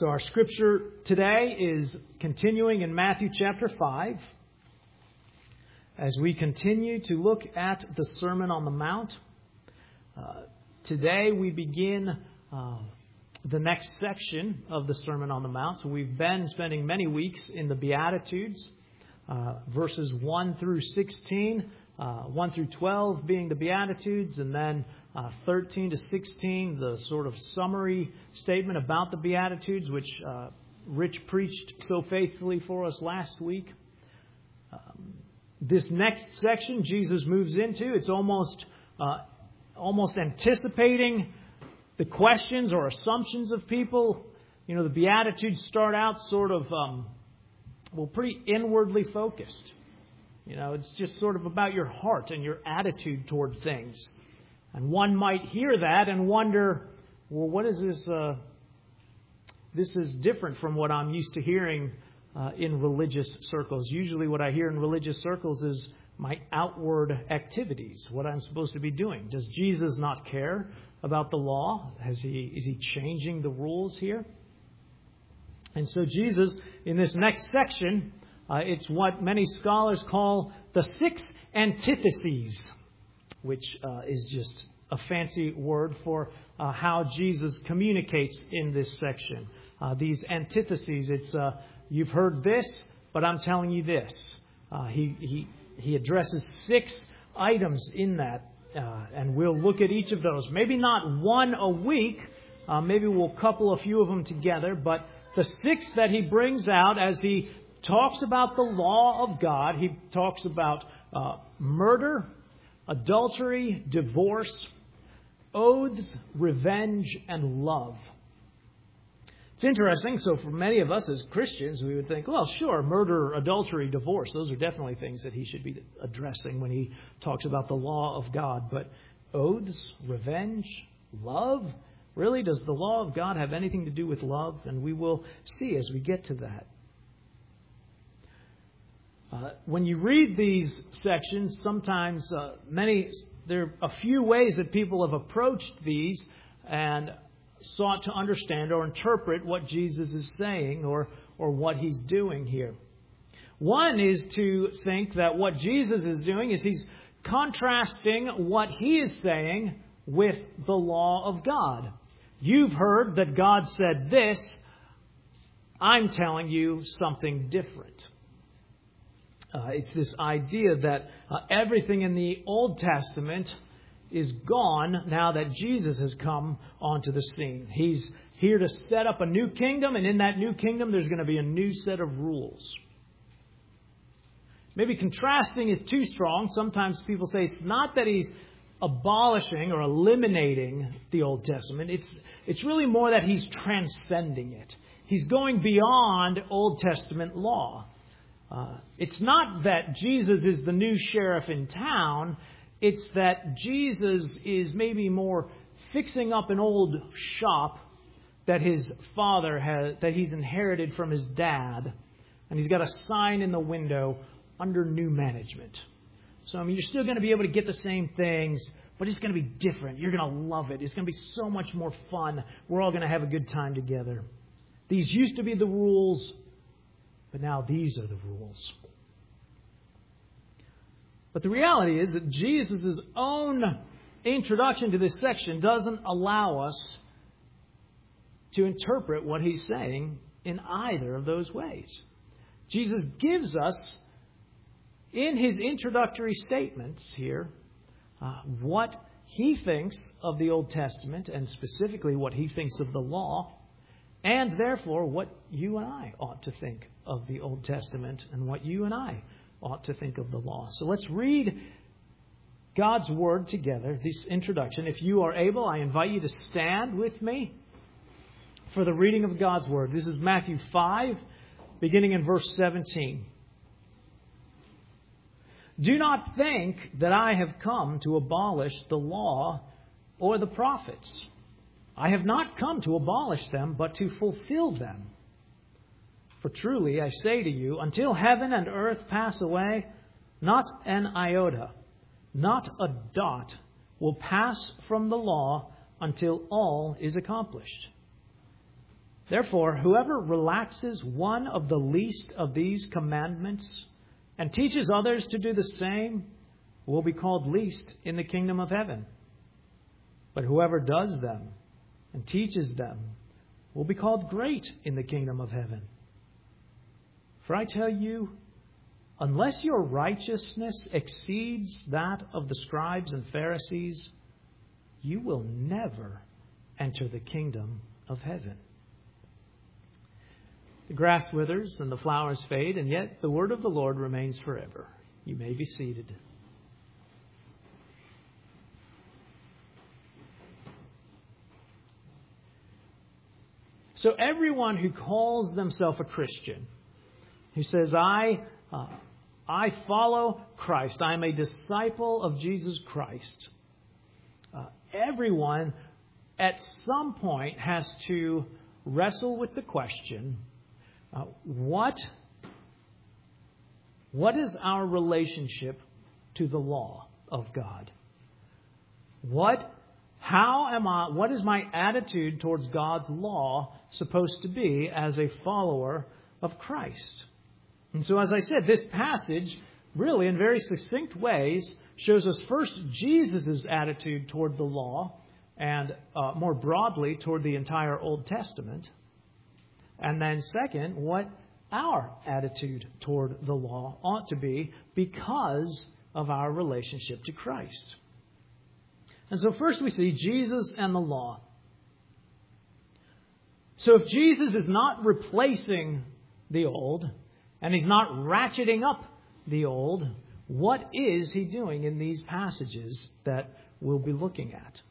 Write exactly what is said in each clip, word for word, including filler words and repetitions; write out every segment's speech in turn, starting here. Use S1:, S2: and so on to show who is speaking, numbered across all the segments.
S1: So our scripture today is continuing in Matthew chapter five. As we continue to look at the Sermon on the Mount, uh, today we begin uh, the next section of the Sermon on the Mount. So we've been spending many weeks in the Beatitudes, uh, verses one through sixteen, uh, one through twelve being the Beatitudes, and then uh, thirteen to sixteen, the sort of summary statement about the Beatitudes, which uh, Rich preached so faithfully for us last week. Um, this next section Jesus moves into, it's almost uh, almost anticipating the questions or assumptions of people. You know, the Beatitudes start out sort of, um, well, pretty inwardly focused. You know, it's just sort of about your heart and your attitude toward things. And one might hear that and wonder, well, what is this? Uh, this is different from what I'm used to hearing uh, in religious circles. Usually what I hear in religious circles is my outward activities, what I'm supposed to be doing. Does Jesus not care about the law? Has he, is he changing the rules here? And so Jesus, in this next section, uh, it's what many scholars call the six antitheses, which uh, is just a fancy word for uh, how Jesus communicates in this section. Uh, these antitheses, it's uh, you've heard this, but I'm telling you this. Uh, he he he addresses six items in that, uh, and we'll look at each of those. Maybe not one a week. Uh, maybe we'll couple a few of them together, but the six that he brings out as he talks about the law of God, he talks about uh, murder, adultery, divorce, oaths, revenge, and love. It's interesting. So for many of us as Christians, we would think, well, sure, murder, adultery, divorce, those are definitely things that he should be addressing when he talks about the law of God. But oaths, revenge, love, really, does the law of God have anything to do with love? And we will see as we get to that. Uh, when you read these sections, sometimes uh, many there are a few ways that people have approached these and sought to understand or interpret what Jesus is saying or or what he's doing here. One is to think that what Jesus is doing is he's contrasting what he is saying with the law of God. You've heard that God said this. I'm telling you something different. Uh, it's this idea that uh, everything in the Old Testament is gone now that Jesus has come onto the scene. He's here to set up a new kingdom, and in that new kingdom there's going to be a new set of rules. Maybe contrasting is too strong. Sometimes people say it's not that he's abolishing or eliminating the Old Testament. It's, it's really more that he's transcending it. He's going beyond Old Testament law. Uh, it's not that Jesus is the new sheriff in town. It's that Jesus is maybe more fixing up an old shop that his father has, that he's inherited from his dad. And he's got a sign in the window under new management. So, I mean, you're still going to be able to get the same things, but it's going to be different. You're going to love it. It's going to be so much more fun. We're all going to have a good time together. These used to be the rules, but now these are the rules. But the reality is that Jesus' own introduction to this section doesn't allow us to interpret what he's saying in either of those ways. Jesus gives us, in his introductory statements here, uh, what he thinks of the Old Testament, and specifically what he thinks of the law, and therefore what you and I ought to think of the Old Testament and what you and I ought to think of the law. So let's read God's Word together, this introduction. If you are able, I invite you to stand with me for the reading of God's Word. This is Matthew five, beginning in verse seventeen. Do not think that I have come to abolish the law or the prophets. I have not come to abolish them, but to fulfill them. For truly, I say to you, until heaven and earth pass away, not an iota, not a dot will pass from the law until all is accomplished. Therefore, whoever relaxes one of the least of these commandments and teaches others to do the same will be called least in the kingdom of heaven. But whoever does them and teaches them will be called great in the kingdom of heaven. For I tell you, unless your righteousness exceeds that of the scribes and Pharisees, you will never enter the kingdom of heaven. The grass withers and the flowers fade, and yet the word of the Lord remains forever. You may be seated. So everyone who calls themselves a Christian, who says, I, uh, I follow Christ, I am a disciple of Jesus Christ, uh, everyone at some point has to wrestle with the question, uh, what, what is our relationship to the law of God? What How am I, what is my attitude towards God's law supposed to be as a follower of Christ? And so, as I said, this passage really in very succinct ways shows us first Jesus' attitude toward the law and uh, more broadly toward the entire Old Testament. And then second, what our attitude toward the law ought to be because of our relationship to Christ. And so first we see Jesus and the law. So if Jesus is not replacing the old, and He's not ratcheting up the old, what is He doing in these passages that we'll be looking at?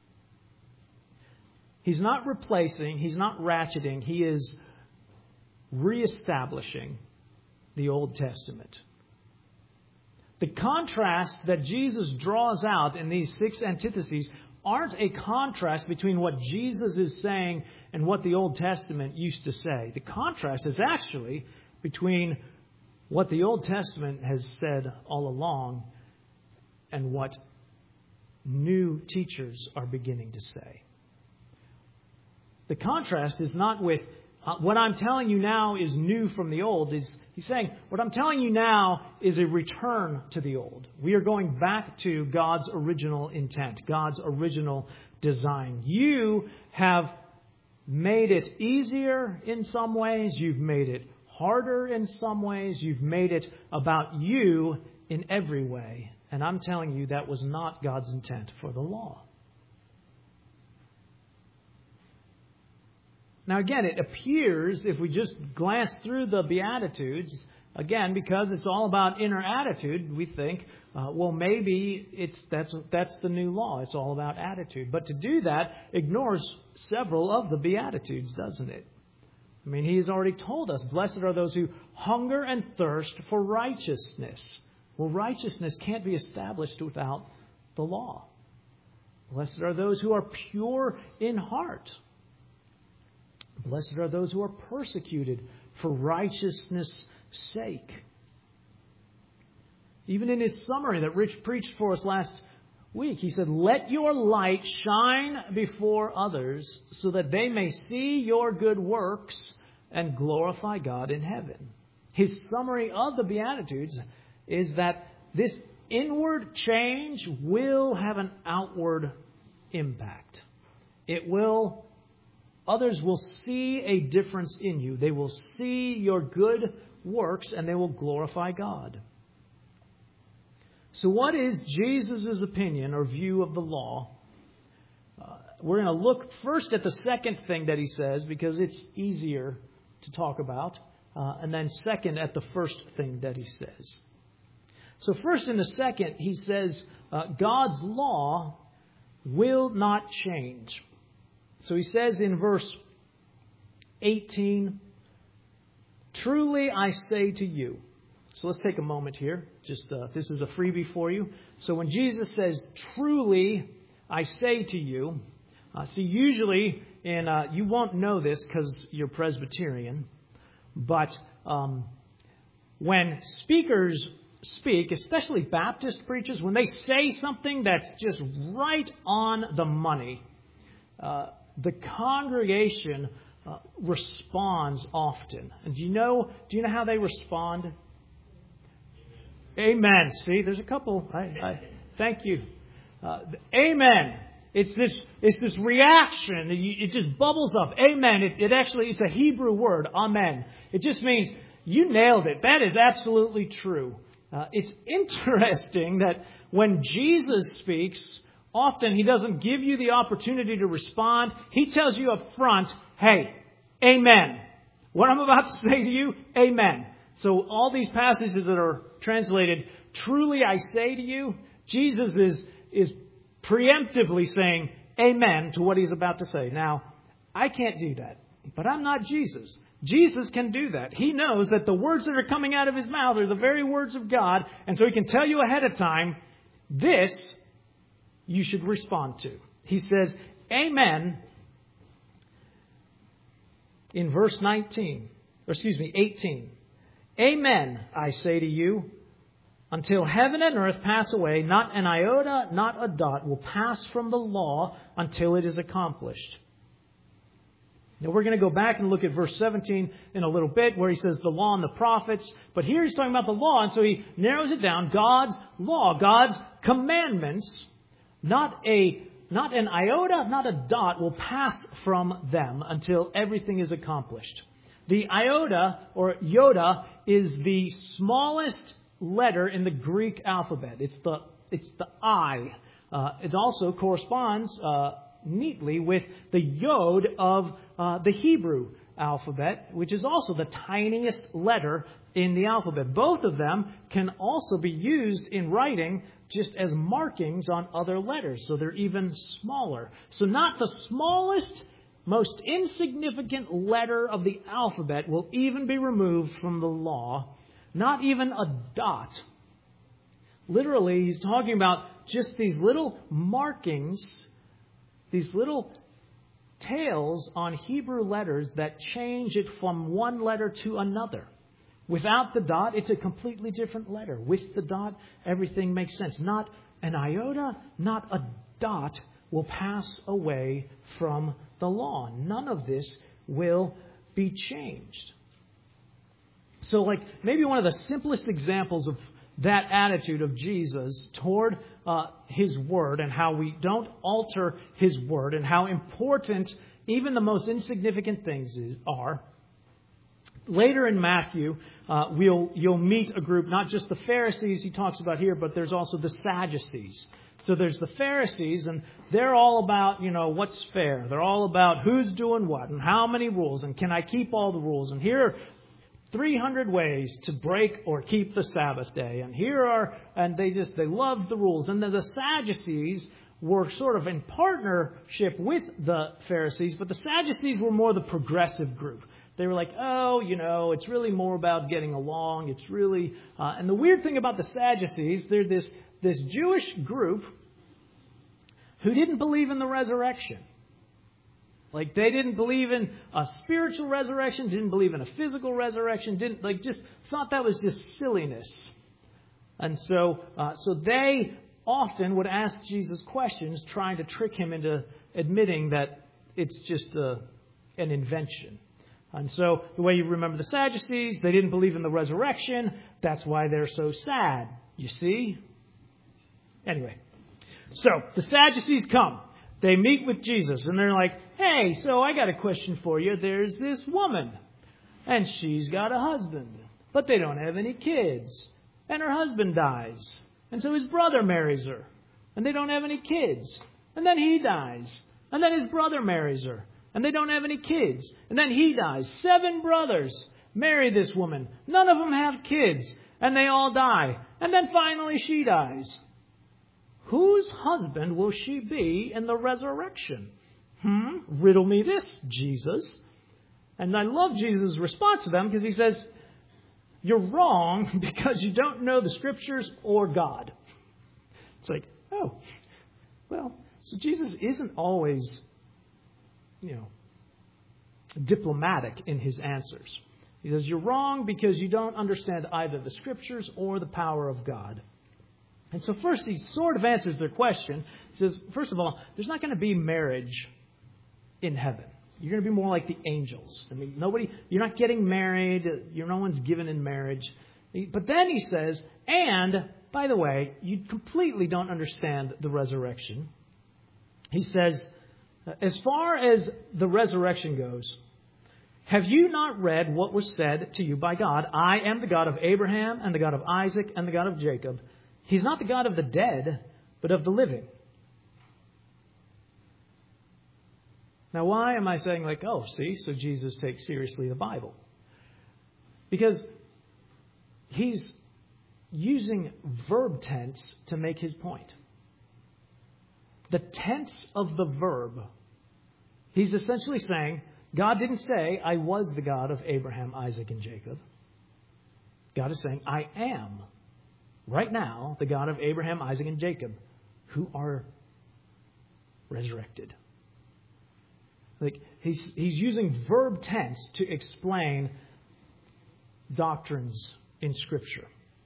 S1: He's not replacing, He's not ratcheting, He is reestablishing the Old Testament. The contrast that Jesus draws out in these six antitheses aren't a contrast between what Jesus is saying and what the Old Testament used to say. The contrast is actually between what the Old Testament has said all along and what new teachers are beginning to say. The contrast is not with Uh, what I'm telling you now is new from the old. Is He's saying, what I'm telling you now is a return to the old. We are going back to God's original intent, God's original design. You have made it easier in some ways. You've made it harder in some ways. You've made it about you in every way. And I'm telling you that was not God's intent for the law. Now, again, it appears, if we just glance through the Beatitudes, again, because it's all about inner attitude, we think, uh, well, maybe it's that's that's the new law. It's all about attitude. But to do that ignores several of the Beatitudes, doesn't it? I mean, He has already told us, blessed are those who hunger and thirst for righteousness. Well, righteousness can't be established without the law. Blessed are those who are pure in heart. Blessed are those who are persecuted for righteousness' sake. Even in his summary that Rich preached for us last week, he said, let your light shine before others so that they may see your good works and glorify God in heaven. His summary of the Beatitudes is that this inward change will have an outward impact. It will Others will see a difference in you. They will see your good works and they will glorify God. So what is Jesus' opinion or view of the law? Uh, we're going to look first at the second thing that He says because it's easier to talk about. Uh, and then second at the first thing that He says. So first in the second, He says uh, God's law will not change. So He says in verse eighteen, truly I say to you. So let's take a moment here. Just uh, this is a freebie for you. So when Jesus says, truly I say to you, uh, see usually, and uh, you won't know this because you're Presbyterian, but um, when speakers speak, especially Baptist preachers, when they say something that's just right on the money, uh, the congregation uh, responds often. And do you know, do you know how they respond? Amen. See, there's a couple. I, I thank you. Uh, amen. It's this, it's this reaction. It just bubbles up. Amen. It, it actually, it's a Hebrew word. Amen. It just means you nailed it. That is absolutely true. Uh, it's interesting that when Jesus speaks, often He doesn't give you the opportunity to respond. He tells you up front, hey, amen. What I'm about to say to you, amen. So all these passages that are translated, truly I say to you, Jesus is, is preemptively saying amen to what He's about to say. Now, I can't do that, but I'm not Jesus. Jesus can do that. He knows that the words that are coming out of His mouth are the very words of God, and so He can tell you ahead of time, this you should respond to. He says, amen, in verse nineteen, or excuse me, eighteen. Amen, I say to you, until heaven and earth pass away, not an iota, not a dot will pass from the law until it is accomplished. Now we're going to go back and look at verse seventeen in a little bit where he says the law and the prophets. But here he's talking about the law, and so he narrows it down. God's law, God's commandments, not a not an iota, not a dot will pass from them until everything is accomplished. The iota or iota is the smallest letter in the Greek alphabet. It's the it's the I. Uh, it also corresponds uh, neatly with the yod of uh, the Hebrew alphabet, which is also the tiniest letter in the alphabet. Both of them can also be used in writing just as markings on other letters, so they're even smaller. So not the smallest, most insignificant letter of the alphabet will even be removed from the law. Not even a dot. Literally, he's talking about just these little markings, these little tails on Hebrew letters that change it from one letter to another. Without the dot, it's a completely different letter. With the dot, everything makes sense. Not an iota, not a dot will pass away from the law. None of this will be changed. So, like, maybe one of the simplest examples of that attitude of Jesus toward uh, His Word and how we don't alter His Word and how important even the most insignificant things is, are. Later in Matthew, uh, we'll you'll meet a group, not just the Pharisees he talks about here, but there's also the Sadducees. So there's the Pharisees, and they're all about, you know, what's fair. They're all about who's doing what and how many rules and can I keep all the rules. And here are three hundred ways to break or keep the Sabbath day. And here are, and they just, they love the rules. And then the Sadducees were sort of in partnership with the Pharisees, but the Sadducees were more the progressive group. They were like, oh, you know, it's really more about getting along. It's really, uh, and the weird thing about the Sadducees, they're this, this Jewish group who didn't believe in the resurrection. Like, they didn't believe in a spiritual resurrection, didn't believe in a physical resurrection, didn't, like, just thought that was just silliness. And so, uh, so they often would ask Jesus questions, trying to trick Him into admitting that it's just a, an invention. And so, the way you remember the Sadducees, they didn't believe in the resurrection. That's why they're so sad. You see? Anyway. So, the Sadducees come. They meet with Jesus, and they're like, hey, so I got a question for you. There's this woman, and she's got a husband, but they don't have any kids. And her husband dies. And so his brother marries her, and they don't have any kids. And then he dies. And then his brother marries her. And they don't have any kids. And then he dies. Seven brothers marry this woman. None of them have kids. And they all die. And then finally she dies. Whose husband will she be in the resurrection? Hmm? Riddle me this, Jesus. And I love Jesus' response to them because he says, you're wrong because you don't know the Scriptures or God. It's like, oh, well, so Jesus isn't always, you know, diplomatic in his answers. He says, you're wrong because you don't understand either the Scriptures or the power of God. And so first he sort of answers their question. He says, first of all, there's not going to be marriage in heaven. You're going to be more like the angels. I mean, nobody, you're not getting married. You're, no one's given in marriage. But then he says, and, by the way, you completely don't understand the resurrection. He says, as far as the resurrection goes, have you not read what was said to you by God? I am the God of Abraham and the God of Isaac and the God of Jacob. He's not the God of the dead, but of the living. Now, why am I saying like, oh, see, so Jesus takes seriously the Bible? Because he's using verb tense to make his point. The tense of the verb. He's essentially saying, God didn't say, I was the God of Abraham, Isaac, and Jacob. God is saying, I am, right now, the God of Abraham, Isaac, and Jacob, who are resurrected. Like he's he's using verb tense to explain doctrines in Scripture.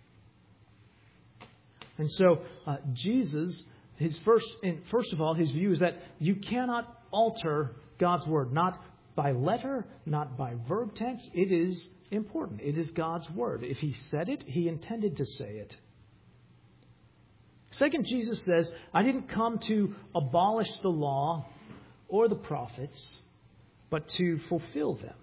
S1: And so uh, Jesus, his first, in, first of all, his view is that you cannot alter God's word, not by letter, not by verb tense. It is important. It is God's word. If he said it, he intended to say it. Second, Jesus says, I didn't come to abolish the law or the prophets, but to fulfill them.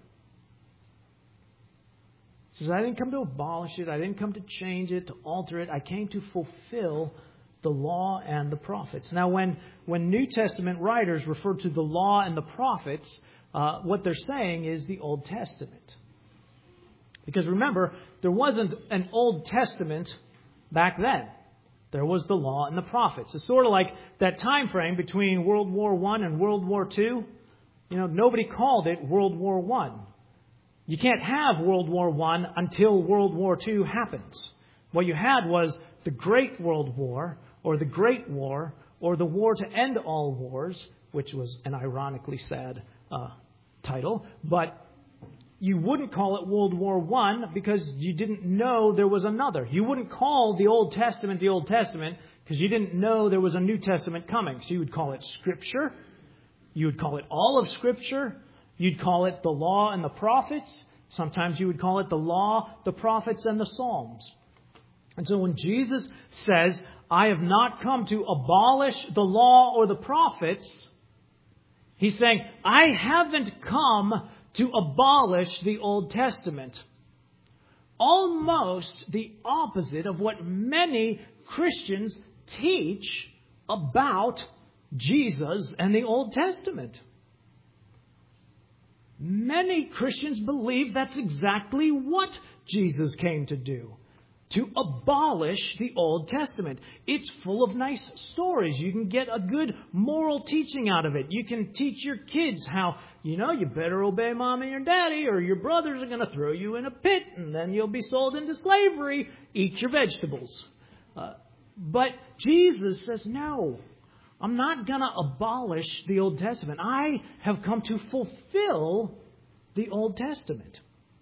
S1: He says, I didn't come to abolish it. I didn't come to change it, to alter it. I came to fulfill the law and the prophets. Now, when, when New Testament writers refer to the law and the prophets, uh, what they're saying is the Old Testament. Because remember, there wasn't an Old Testament back then. There was the law and the prophets. It's sort of like that time frame between World War One and World War Two. You know, nobody called it World War One. You can't have World War One until World War Two happens. What you had was the Great World War, or the Great War, or the War to End All Wars, which was an ironically sad uh, title. But you wouldn't call it World War One because you didn't know there was another. You wouldn't call the Old Testament the Old Testament because you didn't know there was a New Testament coming. So you would call it Scripture. You would call it all of Scripture. You'd call it the law and the prophets. Sometimes you would call it the law, the prophets, and the Psalms. And so when Jesus says, I have not come to abolish the law or the prophets, he's saying, I haven't come to abolish the Old Testament. Almost the opposite of what many Christians teach about Jesus and the Old Testament. Many Christians believe that's exactly what Jesus came to do. To abolish the Old Testament. It's full of nice stories. You can get a good moral teaching out of it. You can teach your kids how, you know, you better obey mom and your daddy or your brothers are going to throw you in a pit and then you'll be sold into slavery. Eat your vegetables. Uh, but Jesus says, no, I'm not going to abolish the Old Testament. I have come to fulfill the Old Testament.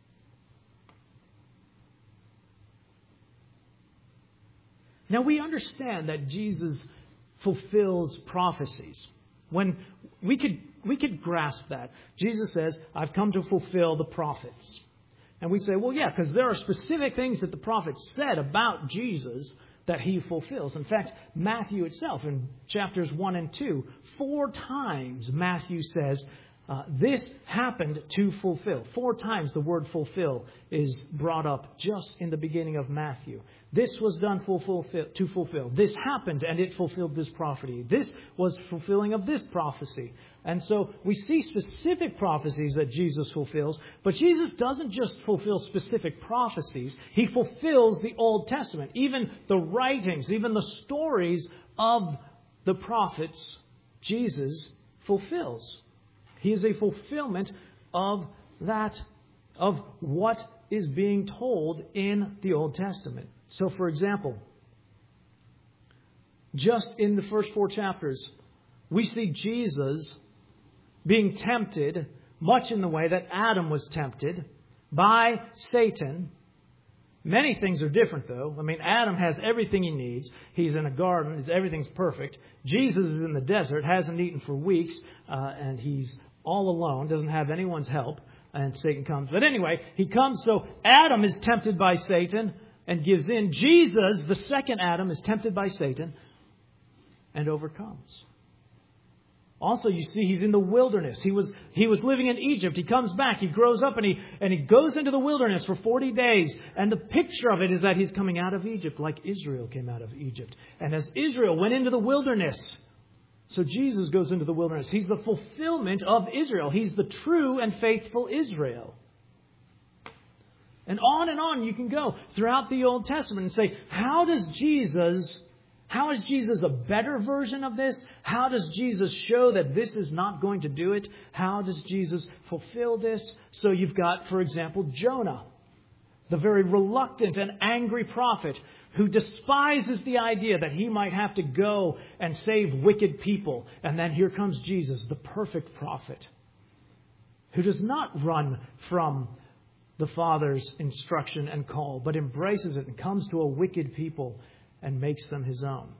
S1: Now, we understand that Jesus fulfills prophecies. When we could we could grasp that. Jesus says, I've come to fulfill the prophets. And we say, well, yeah, because there are specific things that the prophets said about Jesus that he fulfills. In fact, Matthew itself, in chapters one and two, four times Matthew says, Uh, this happened to fulfill. Four times the word fulfill is brought up just in the beginning of Matthew. This was done for fulfill, to fulfill. This happened and it fulfilled this prophecy. This was fulfilling of this prophecy. And so we see specific prophecies that Jesus fulfills. But Jesus doesn't just fulfill specific prophecies. He fulfills the Old Testament. Even the writings, even the stories of the prophets, Jesus fulfills. He is a fulfillment of that, of what is being told in the Old Testament. So, for example, just in the first four chapters, we see Jesus being tempted much in the way that Adam was tempted by Satan. Many things are different, though. I mean, Adam has everything he needs. He's in a garden. Everything's perfect. Jesus is in the desert, hasn't eaten for weeks, uh, and he's all alone, doesn't have anyone's help, and Satan comes. But anyway, he comes, so Adam is tempted by Satan and gives in. Jesus, the second Adam, is tempted by Satan and overcomes. Also, you see, he's in the wilderness. He was he was living in Egypt. He comes back. He grows up and he and he goes into the wilderness for forty days. And the picture of it is that he's coming out of Egypt like Israel came out of Egypt. And as Israel went into the wilderness, so Jesus goes into the wilderness. He's the fulfillment of Israel. He's the true and faithful Israel. And on and on you can go throughout the Old Testament and say, how does Jesus... How is Jesus a better version of this? How does Jesus show that this is not going to do it? How does Jesus fulfill this? So you've got, for example, Jonah, the very reluctant and angry prophet who despises the idea that he might have to go and save wicked people. And then here comes Jesus, the perfect prophet, who does not run from the Father's instruction and call, but embraces it and comes to a wicked people and makes them his own.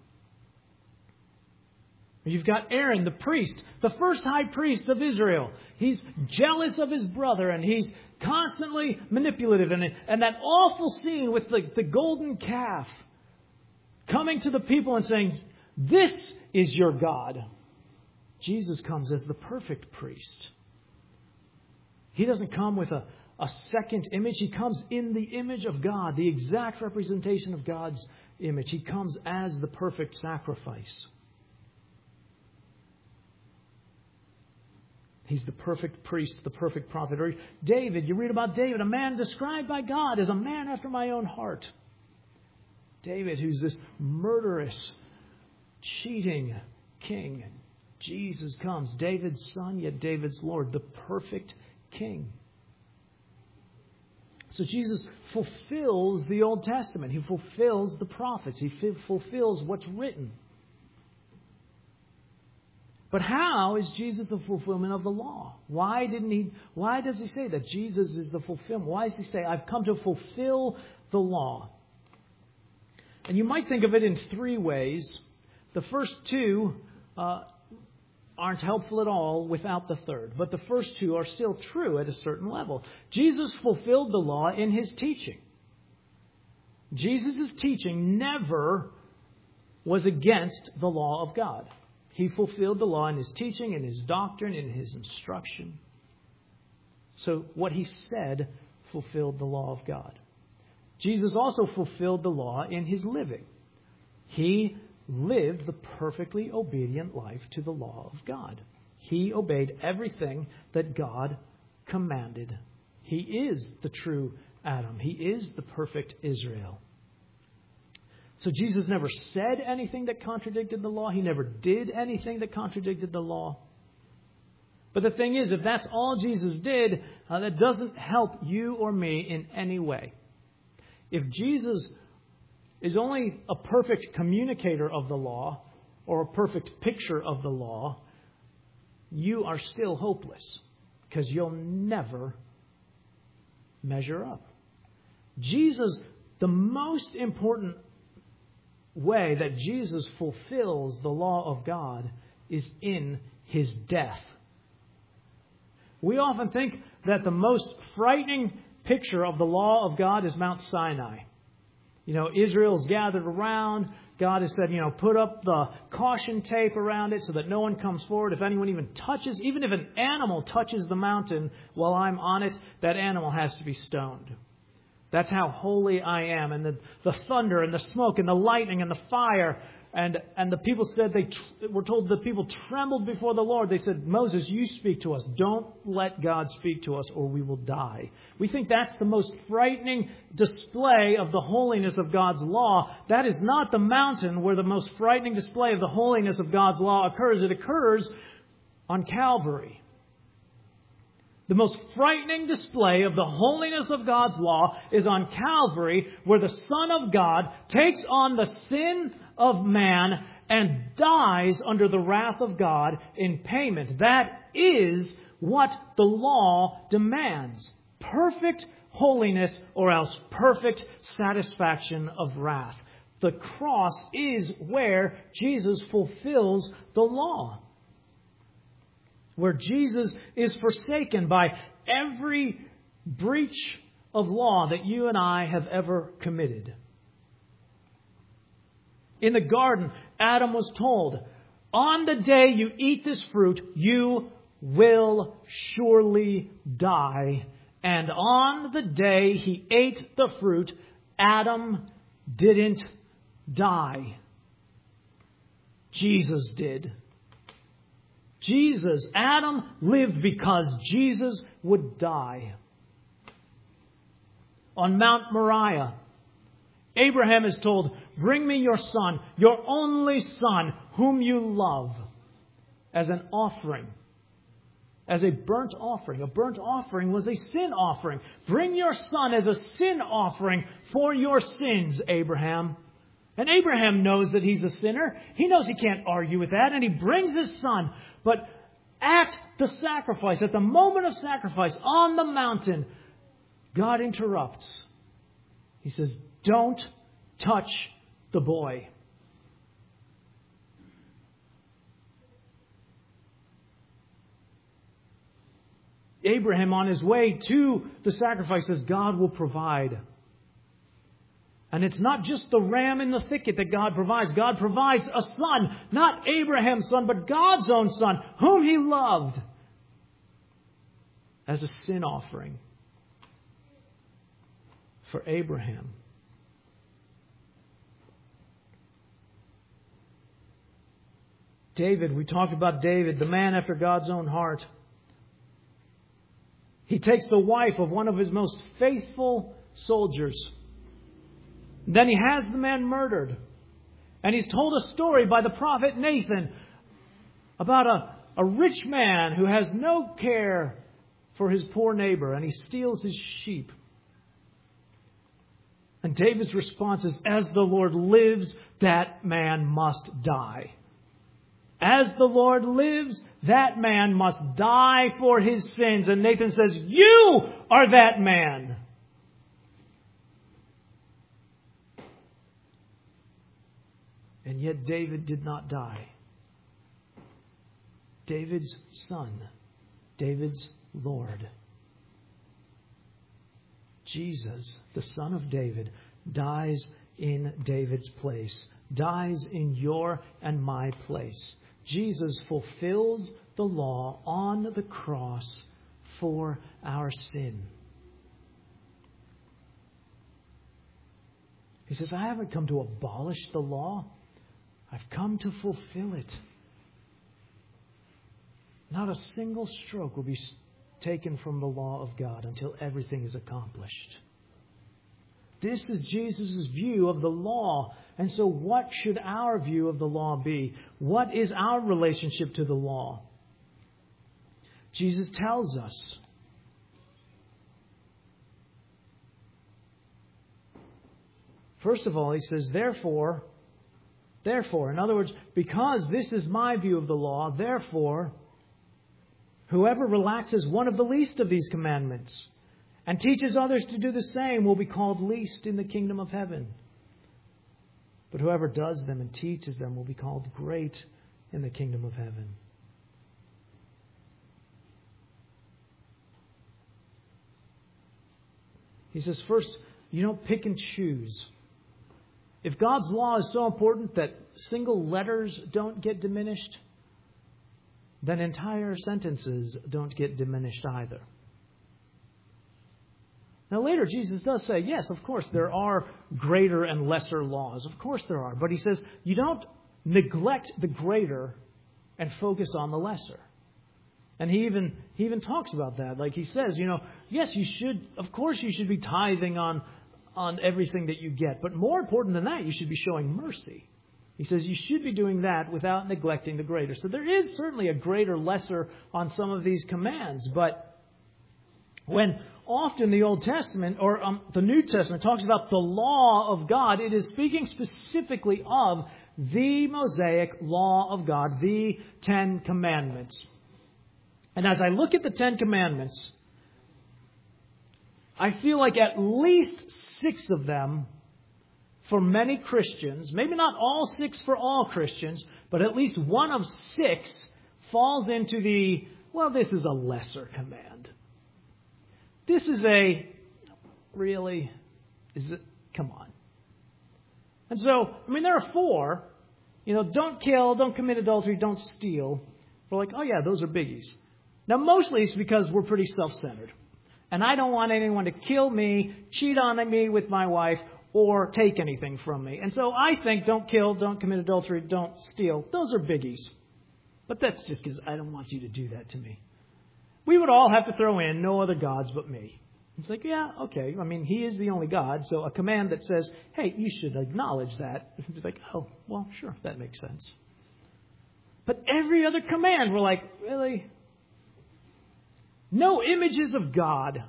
S1: You've got Aaron, the priest, the first high priest of Israel. He's jealous of his brother and he's constantly manipulative. And, and that awful scene with the, the golden calf coming to the people and saying, this is your God. Jesus comes as the perfect priest. He doesn't come with a, a second image. He comes in the image of God, the exact representation of God's image. He comes as the perfect sacrifice. He's the perfect priest, the perfect prophet. Or David, you read about David, a man described by God as a man after my own heart. David, who's this murderous, cheating king. Jesus comes, David's son, yet David's Lord, the perfect king. So Jesus fulfills the Old Testament. He fulfills the prophets. He fulfills what's written. But how is Jesus the fulfillment of the law? Why didn't he? Why does he say that Jesus is the fulfillment? Why does he say, I've come to fulfill the law? And you might think of it in three ways. The first two uh, aren't helpful at all without the third. But the first two are still true at a certain level. Jesus fulfilled the law in his teaching. Jesus' teaching never was against the law of God. He fulfilled the law in his teaching, in his doctrine, in his instruction. So what he said fulfilled the law of God. Jesus also fulfilled the law in his living. He lived the perfectly obedient life to the law of God. He obeyed everything that God commanded. He is the true Adam. He is the perfect Israel. So Jesus never said anything that contradicted the law. He never did anything that contradicted the law. But the thing is, if that's all Jesus did, uh, that doesn't help you or me in any way. If Jesus is only a perfect communicator of the law or a perfect picture of the law, you are still hopeless because you'll never measure up. Jesus, the most important way that Jesus fulfills the law of God is in his death. We often think that the most frightening picture of the law of God is Mount Sinai. You know, Israel's gathered around. God has said, you know, put up the caution tape around it so that no one comes forward. If anyone even touches, even if an animal touches the mountain while I'm on it, that animal has to be stoned. That's how holy I am. And the, the thunder and the smoke and the lightning and the fire. And, and the people said, they tr- were told the people trembled before the Lord. They said, Moses, you speak to us. Don't let God speak to us or we will die. We think that's the most frightening display of the holiness of God's law. That is not the mountain where the most frightening display of the holiness of God's law occurs. It occurs on Calvary. The most frightening display of the holiness of God's law is on Calvary, where the Son of God takes on the sin of man and dies under the wrath of God in payment. That is what the law demands. Perfect holiness or else perfect satisfaction of wrath. The cross is where Jesus fulfills the law. where Jesus is forsaken by every breach of law that you and I have ever committed. In the garden, Adam was told, on the day you eat this fruit, you will surely die. And on the day he ate the fruit, Adam didn't die. Jesus did. Jesus, Adam lived because Jesus would die. On Mount Moriah, Abraham is told, bring me your son, your only son, whom you love, as an offering, as a burnt offering. A burnt offering was a sin offering. Bring your son as a sin offering for your sins, Abraham. And Abraham knows that he's a sinner. He knows he can't argue with that, and he brings his son. But at the sacrifice, at the moment of sacrifice on the mountain, God interrupts. He says, don't touch the boy. Abraham, on his way to the sacrifice, says, God will provide. And it's not just the ram in the thicket that God provides. God provides a son, not Abraham's son, but God's own son, whom he loved, as a sin offering for Abraham. David, we talked about David, the man after God's own heart. He takes the wife of one of his most faithful soldiers. Then he has the man murdered. And he's told a story by the prophet Nathan about a, a rich man who has no care for his poor neighbor, and he steals his sheep. And David's response is, as the Lord lives, that man must die. As the Lord lives, that man must die for his sins. And Nathan says, you are that man. And yet David did not die. David's son, David's Lord, Jesus, the Son of David, dies in David's place, dies in your and my place. Jesus fulfills the law on the cross for our sin. He says, I haven't come to abolish the law. I've come to fulfill it. Not a single stroke will be taken from the law of God until everything is accomplished. This is Jesus' view of the law. And so what should our view of the law be? What is our relationship to the law? Jesus tells us. First of all, he says, therefore, therefore, in other words, because this is my view of the law, therefore, whoever relaxes one of the least of these commandments and teaches others to do the same will be called least in the kingdom of heaven. But whoever does them and teaches them will be called great in the kingdom of heaven. He says, first, you don't pick and choose. If God's law is so important that single letters don't get diminished, then entire sentences don't get diminished either. Now later Jesus does say, yes, of course, there are greater and lesser laws. Of course there are. But he says, you don't neglect the greater and focus on the lesser. And he even he even talks about that. Like he says, you know, yes, you should, of course you should be tithing on, on everything that you get. But more important than that, you should be showing mercy. He says you should be doing that without neglecting the greater. So there is certainly a greater, lesser on some of these commands. But when often the Old Testament or um, the New Testament talks about the law of God, it is speaking specifically of the Mosaic law of God, the Ten Commandments. And as I look at the Ten Commandments, I feel like at least six of them, for many Christians, maybe not all six for all Christians, but at least one of six falls into the well, this is a lesser command. This is a, really, is it, come on. And so, I mean, there are four, you know, don't kill, don't commit adultery, don't steal. We're like, oh yeah, those are biggies. Now, mostly it's because we're pretty self-centered. And I don't want anyone to kill me, cheat on me with my wife, or take anything from me. And so I think don't kill, don't commit adultery, don't steal. Those are biggies. But that's just because I don't want you to do that to me. We would all have to throw in no other gods but me. It's like, yeah, okay. I mean, he is the only God. So a command that says, hey, you should acknowledge that. It's like, oh, well, sure, that makes sense. But every other command, we're like, really? No images of God.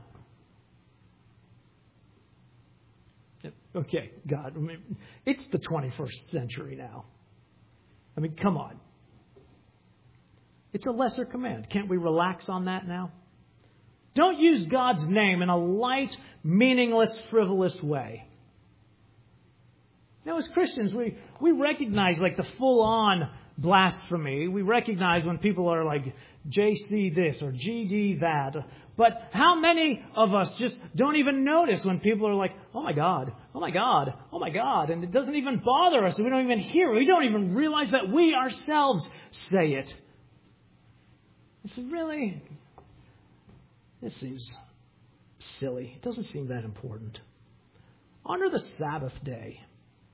S1: Okay, God. I mean, it's the twenty-first century now. I mean, come on. It's a lesser command. Can't we relax on that now? Don't use God's name in a light, meaningless, frivolous way. Now, as Christians, we, we recognize like the full-on blasphemy. We recognize when people are like J C this or G D that. But how many of us just don't even notice when people are like, oh my God, oh my God, oh my God. And it doesn't even bother us. We don't even hear it. We don't even realize that we ourselves say it. It's really... This seems silly. It doesn't seem that important. Honor the Sabbath day.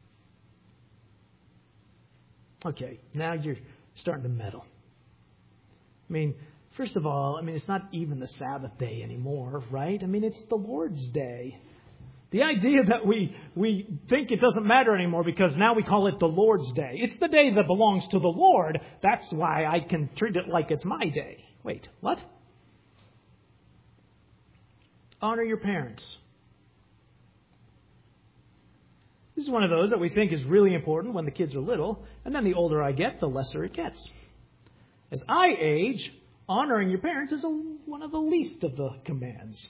S1: Okay, now you're starting to meddle. I mean, first of all, I mean, it's not even the Sabbath day anymore, right? I mean, it's the Lord's day. The idea that we, we think it doesn't matter anymore because now we call it the Lord's day. It's the day that belongs to the Lord. That's why I can treat it like it's my day. Wait, what? Honor your parents. This is one of those that we think is really important when the kids are little, and then the older I get, the lesser it gets. As I age, honoring your parents is a, one of the least of the commands.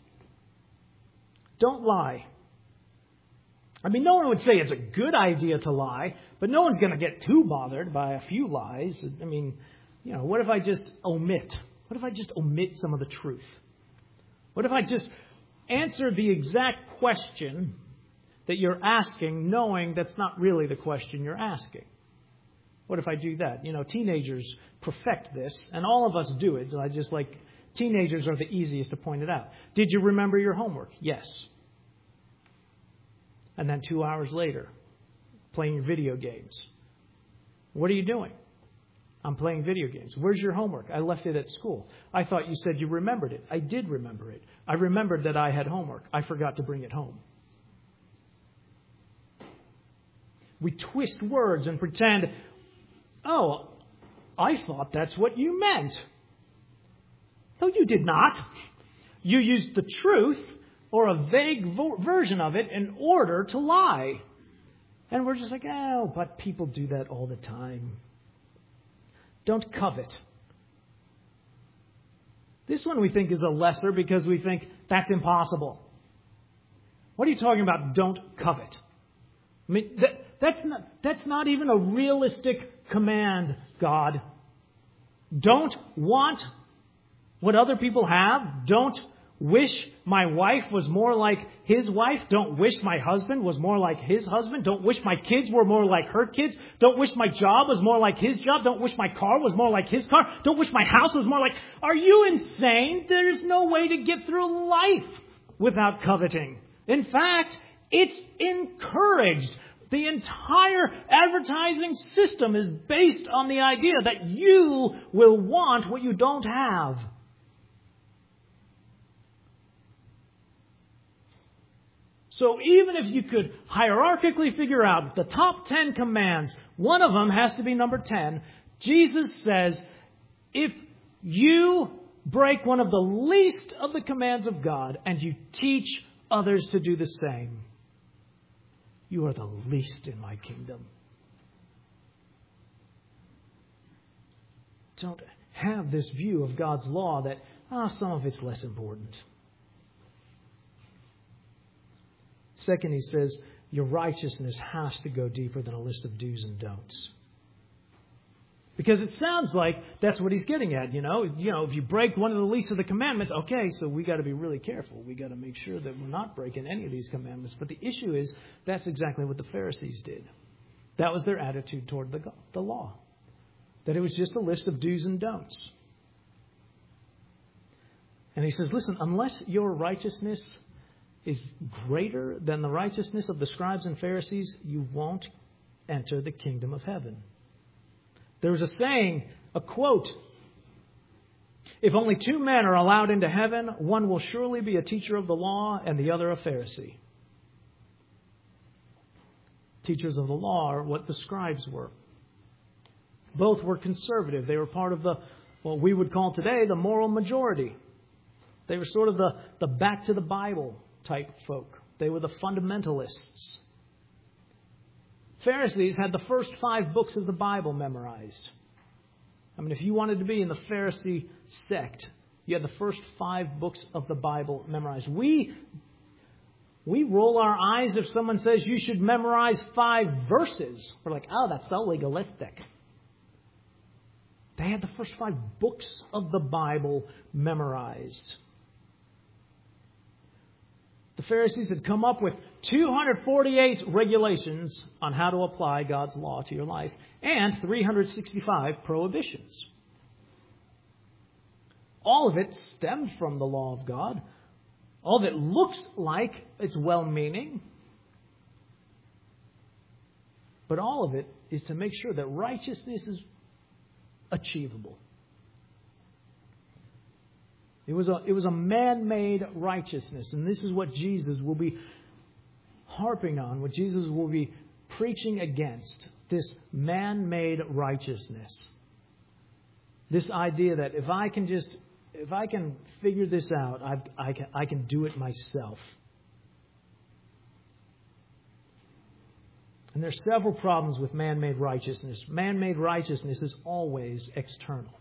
S1: Don't lie. I mean, no one would say it's a good idea to lie, but no one's going to get too bothered by a few lies. I mean, you know, what if I just omit? What if I just omit some of the truth? What if I just answer the exact question that you're asking, knowing that's not really the question you're asking? What if I do that? You know, teenagers perfect this, and all of us do it. I just like, teenagers are the easiest to point it out. Did you remember your homework? Yes. And then two hours later, playing video games. What are you doing? I'm playing video games. Where's your homework? I left it at school. I thought you said you remembered it. I did remember it. I remembered that I had homework. I forgot to bring it home. We twist words and pretend, oh, I thought that's what you meant. No, you did not. You used the truth or a vague vo- version of it in order to lie. And we're just like, oh, but people do that all the time. Don't covet. This one we think is a lesser because we think that's impossible. What are you talking about? Don't covet. I mean, that, that's not, that's not even a realistic command, God. Don't want what other people have. Don't wish my wife was more like his wife. Don't wish my husband was more like his husband. Don't wish my kids were more like her kids. Don't wish my job was more like his job. Don't wish my car was more like his car. Don't wish my house was more like... Are you insane? There's no way to get through life without coveting. In fact, it's encouraged. The entire advertising system is based on the idea that you will want what you don't have. So even if you could hierarchically figure out the top ten commands, one of them has to be number ten. Jesus says, if you break one of the least of the commands of God and you teach others to do the same, you are the least in my kingdom. Don't have this view of God's law that, ah, oh, some of it's less important. Second, he says, your righteousness has to go deeper than a list of do's and don'ts. Because it sounds like that's what he's getting at, you know. You know, if you break one of the least of the commandments, okay, so we got to be really careful. We got to make sure that we're not breaking any of these commandments. But the issue is that's exactly what the Pharisees did. That was their attitude toward the, the law. That it was just a list of do's and don'ts. And he says, listen, unless your righteousness is greater than the righteousness of the scribes and Pharisees, you won't enter the kingdom of heaven. There was a saying, a quote, if only two men are allowed into heaven, one will surely be a teacher of the law and the other a Pharisee. Teachers of the law are what the scribes were. Both were conservative. They were part of the, what we would call today, the moral majority. They were sort of the, the back to the Bible type folk. They were the fundamentalists. Pharisees had the first five books of the Bible memorized. I mean, if you wanted to be in the Pharisee sect, you had the first five books of the Bible memorized. We, we roll our eyes if someone says you should memorize five verses. We're like, oh, that's so legalistic. They had the first five books of the Bible memorized. The Pharisees had come up with two hundred forty-eight regulations on how to apply God's law to your life and three hundred sixty-five prohibitions. All of it stemmed from the law of God. All of it looks like it's well-meaning. But all of it is to make sure that righteousness is achievable. It was a, it was a man-made righteousness. And this is what Jesus will be harping on, what Jesus will be preaching against. This man-made righteousness. This idea that if I can just, if I can figure this out, I, I, can, I can do it myself. And there's several problems with man-made righteousness. Man-made righteousness is always external.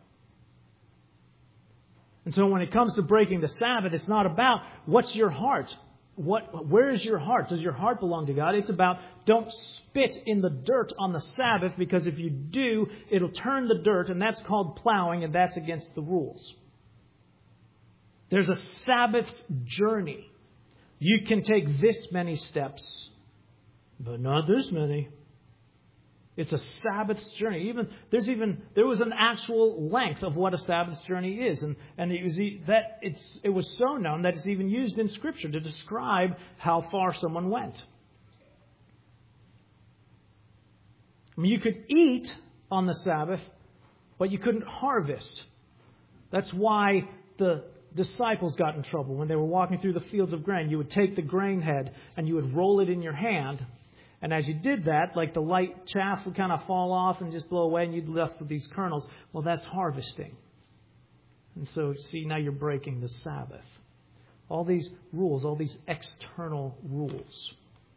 S1: And so when it comes to breaking the Sabbath, it's not about what's your heart. What, where is your heart? Does your heart belong to God? It's about don't spit in the dirt on the Sabbath, because if you do, it'll turn the dirt, and that's called plowing, and that's against the rules. There's a Sabbath's journey. You can take this many steps, but not this many. It's a Sabbath's journey. Even there's even there was an actual length of what a Sabbath's journey is, and and it was that it's it was so known that it's even used in Scripture to describe how far someone went. I mean, you could eat on the Sabbath, but you couldn't harvest. That's why the disciples got in trouble when they were walking through the fields of grain. You would take the grain head and you would roll it in your hand. And as you did that, like the light chaff would kind of fall off and just blow away, and you'd be left with these kernels. Well, that's harvesting. And so, see, now you're breaking the Sabbath. All these rules, all these external rules.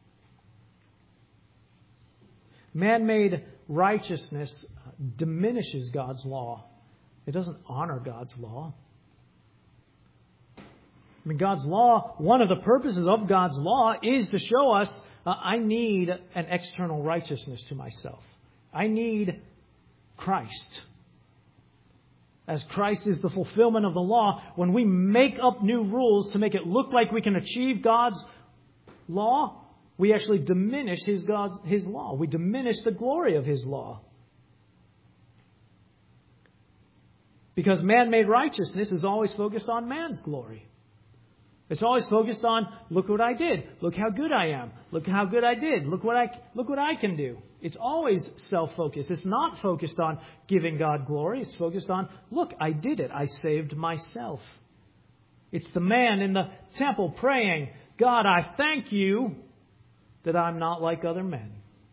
S1: Man-made righteousness diminishes God's law. It doesn't honor God's law. I mean, God's law, one of the purposes of God's law is to show us Uh, I need an external righteousness to myself. I need Christ. As Christ is the fulfillment of the law, when we make up new rules to make it look like we can achieve God's law, we actually diminish His, God's, His law. We diminish the glory of His law. Because man-made righteousness is always focused on man's glory. It's always focused on, look what I did. Look how good I am. Look how good I did. Look what I, look what I can do. It's always self-focused. It's not focused on giving God glory. It's focused on, look, I did it. I saved myself. It's the man in the temple praying, God, I thank you that I'm not like other men.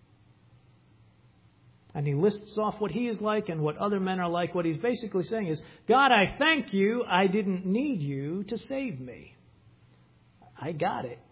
S1: And he lists off what he is like and what other men are like. What he's basically saying is, God, I thank you. I didn't need you to save me. I got it.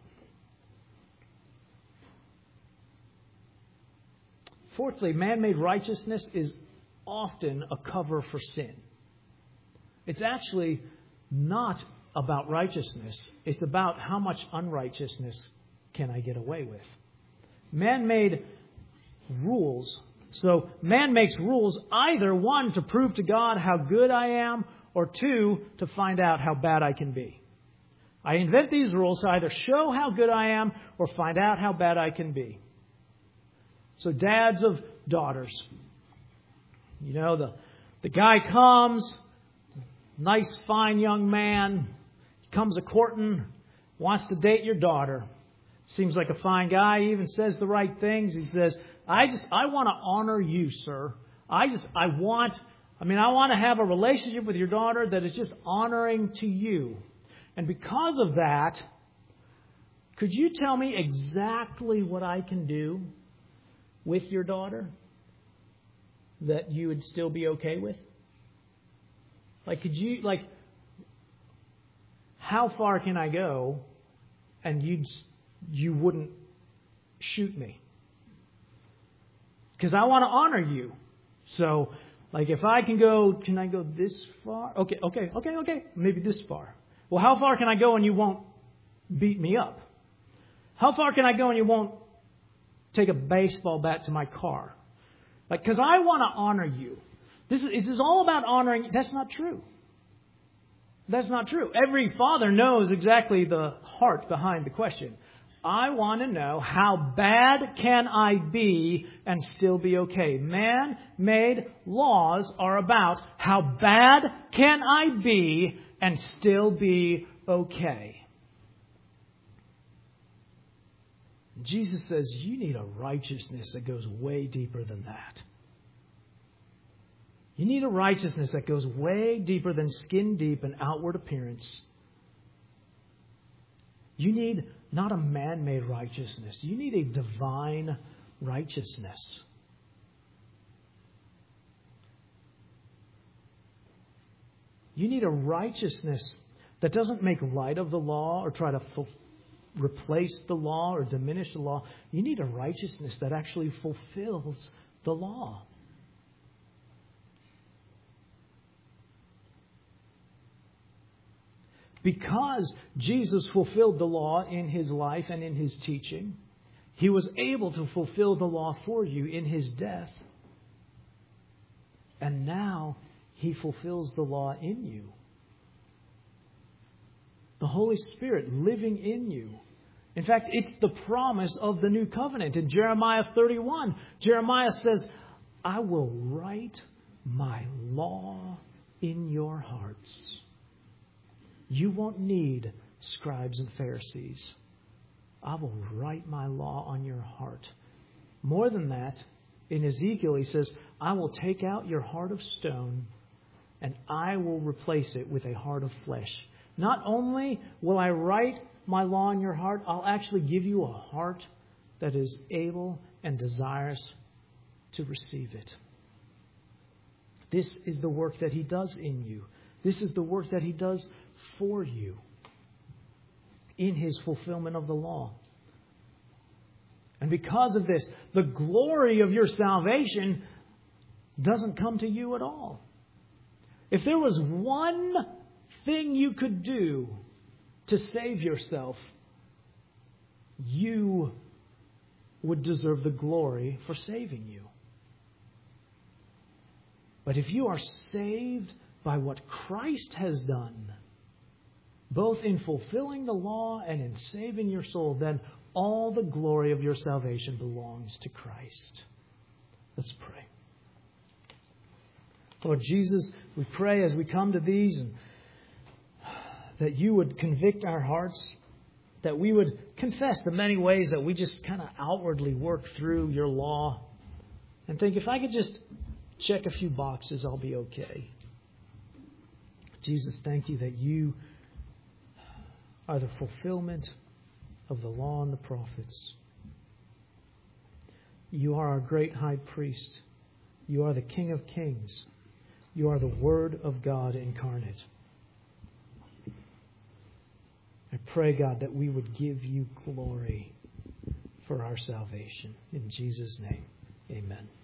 S1: Fourthly, man-made righteousness is often a cover for sin. It's actually not about righteousness. It's about how much unrighteousness can I get away with. Man-made rules So man makes rules either, one, to prove to God how good I am, or two, to find out how bad I can be. I invent these rules to either show how good I am or find out how bad I can be. So dads of daughters, you know, the, the guy comes, nice, fine young man, comes a-courting, wants to date your daughter. Seems like a fine guy. He even says the right things. He says, I just, I want to honor you, sir. I just, I want, I mean, I want to have a relationship with your daughter that is just honoring to you. And because of that, could you tell me exactly what I can do with your daughter that you would still be okay with? Like, could you, like, how far can I go and you'd, you wouldn't shoot me? Because I want to honor you. So, like, if I can go, can I go this far? Okay, okay, okay, okay. Maybe this far. Well, how far can I go and you won't beat me up? How far can I go and you won't take a baseball bat to my car? Like, because I want to honor you. This is, it is all about honoring. That's not true. That's not true. Every father knows exactly the heart behind the question. I want to know, how bad can I be and still be okay? Man-made laws are about how bad can I be and still be okay. Jesus says you need a righteousness that goes way deeper than that. You need a righteousness that goes way deeper than skin deep and outward appearance. You need not a man-made righteousness. You need a divine righteousness. You need a righteousness that doesn't make light of the law or try to fu- replace the law or diminish the law. You need a righteousness that actually fulfills the law. Because Jesus fulfilled the law in His life and in His teaching, He was able to fulfill the law for you in His death. And now He fulfills the law in you. The Holy Spirit living in you. In fact, it's the promise of the new covenant. In Jeremiah thirty-one, Jeremiah says, I will write my law in your hearts. You won't need scribes and Pharisees. I will write my law on your heart. More than that, in Ezekiel he says, I will take out your heart of stone and I will replace it with a heart of flesh. Not only will I write my law in your heart, I'll actually give you a heart that is able and desires to receive it. This is the work that He does in you. This is the work that He does for you in His fulfillment of the law. And because of this, the glory of your salvation doesn't come to you at all. If there was one thing you could do to save yourself, you would deserve the glory for saving you. But if you are saved by what Christ has done, both in fulfilling the law and in saving your soul, then all the glory of your salvation belongs to Christ. Let's pray. Lord Jesus, we pray as we come to these and that you would convict our hearts, that we would confess the many ways that we just kind of outwardly work through your law and think, if I could just check a few boxes, I'll be okay. Jesus, thank you that you are the fulfillment of the law and the prophets. You are our great high priest. You are the King of kings. You are the Word of God incarnate. I pray, God, that we would give you glory for our salvation. In Jesus' name, amen.